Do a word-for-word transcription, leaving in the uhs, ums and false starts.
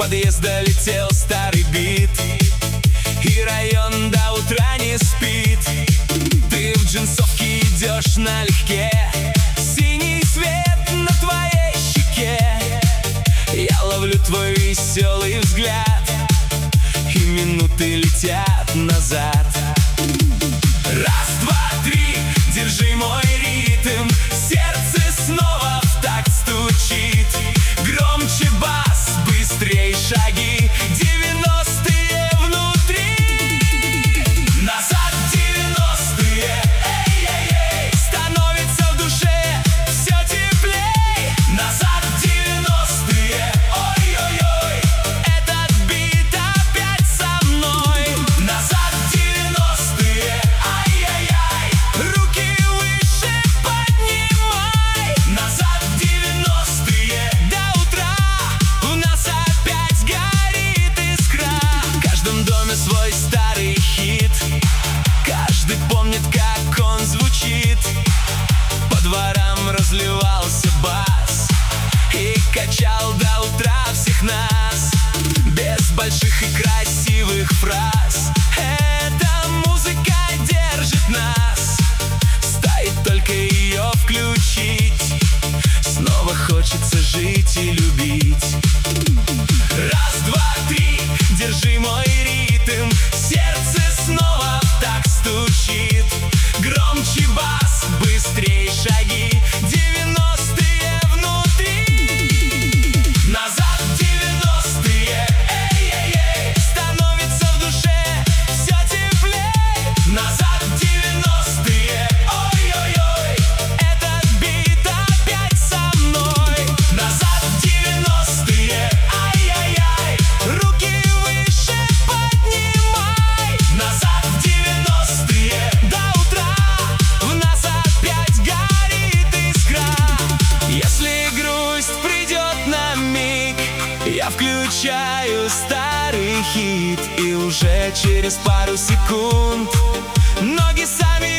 подъезда летел старый бит, и район до утра не спит. Ты в джинсовке идешь налегке, синий свет на твоей щеке. Я ловлю твой веселый взгляд, и минуты летят назад. Раз, два, три, держи мой ритм, сердце снова в такт стучит. Громче бас, быстрей шаги, девяностые внутри. Назад девяностые, эй-эй-эй, становится в душе все теплей. Назад девяностые, ой-ой-ой, этот бит опять со мной. Назад девяностые, ай-яй-яй, руки выше поднимай. Назад девяностые, до утра у нас опять горит искра. В каждом доме свой старый хит, каждый помнит, как он звучит. По дворам разливался бас и качал до утра всех нас. Без больших и красивых фраз эта музыка держит нас. Стоит только ее включить, снова хочется жить и любить. Раз, два, три, держи мой ритм, сердце снова в такт стучит. Громче бас, быстрей шаги, девяностые внутри. Назад девяностые, эй-эй-эй, становится в душе все теплей. Назад девяностые, ой-ой-ой, этот бит опять со мной. Назад девяностые, ай-яй-яй, руки выше поднимай. Назад девяностые, до утра в нас опять горит искра. Если грусть придет на миг, я включаю старый хит, и уже через пару секунд ноги сами